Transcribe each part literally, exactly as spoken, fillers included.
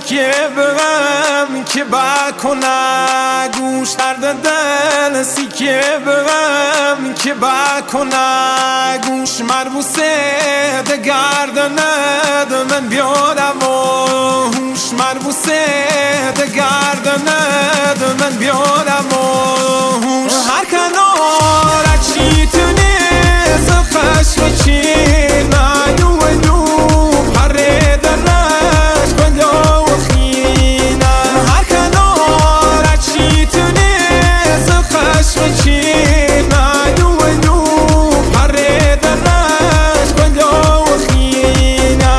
سکه برم که با کنه گوش درد دل سکه برم که با کنه گوش مربوسه دگردند من بیارم و هوش مربوسه دگردند من بیارم و هوش هر کنار چی تونه سخش و چی نایو نو پره درش کلا و خینه هر کنار چی تونه سخش و چی نایو نو پره درش کلا و خینه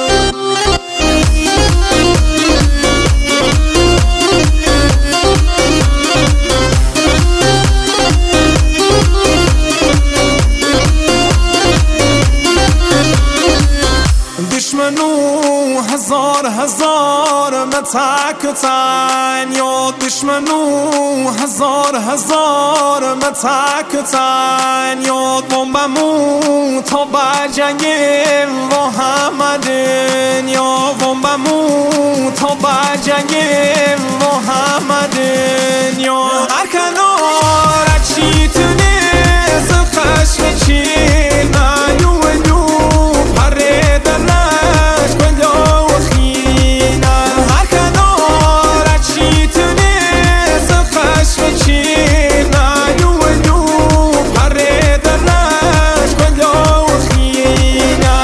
دشمنو هزار هزار متاکتن یا دشمنو هزار هزار متاکتن یا بمبمو تا برجنگ محمدن یا بمبمو تا برجنگ محمدن یا هر کنار چی تونه سخش و چی نایو نو پره درش کلا و خینه هر کنار چی تونه سخش و چی نایو نو پره درش کلا و خینه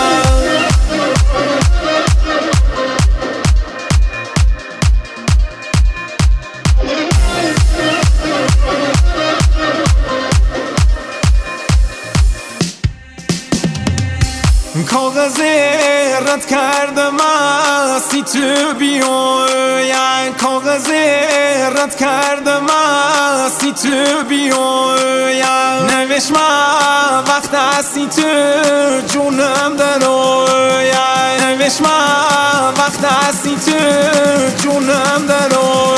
کاغذ رد کردم سی تو بیاین کاغذ رد کردم سی تو بیاین نوشت من وقت هستی تو جونم دروین نوشت من وقت هستی تو جونم دروین